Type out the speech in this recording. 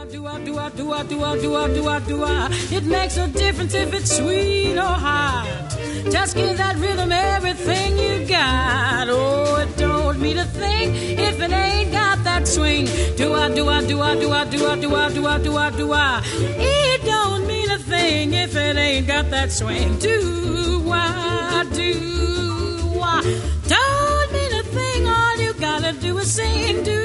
It makes no difference if it's sweet or hot. Just give that rhythm everything you got. Oh, it don't mean a thing if it ain't got that swing. Do-ah, do-ah, do-ah, do-ah, do-ah, do-ah, do-ah, do-ah, do-ah. It don't mean a thing if it ain't got that swing. Do-ah, do-ah. Don't mean a thing, all you gotta do is sing. Do